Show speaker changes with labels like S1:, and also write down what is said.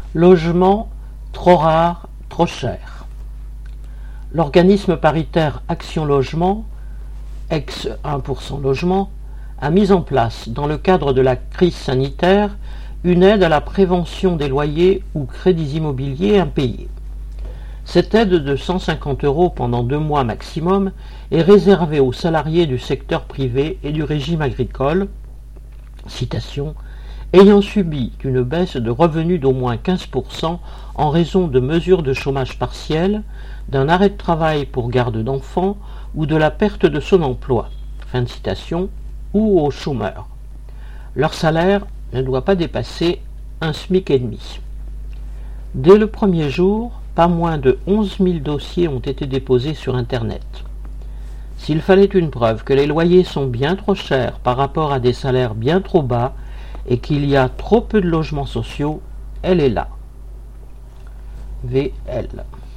S1: Logement trop rare, trop cher. L'organisme paritaire Action Logement, ex 1% Logement, a mis en place, dans le cadre de la crise sanitaire, une aide à la prévention des loyers ou crédits immobiliers impayés. Cette aide de 150 € pendant 2 mois maximum est réservée aux salariés du secteur privé et du régime agricole, citation, ayant subi une baisse de revenus d'au moins 15% en raison de mesures de chômage partiel, d'un arrêt de travail pour garde d'enfants ou de la perte de son emploi, fin de citation, ou aux chômeurs. Leur salaire ne doit pas dépasser un SMIC et demi. Dès le premier jour, pas moins de 11 000 dossiers ont été déposés sur Internet. S'il fallait une preuve que les loyers sont bien trop chers par rapport à des salaires bien trop bas et qu'il y a trop peu de logements sociaux, elle est là. VL.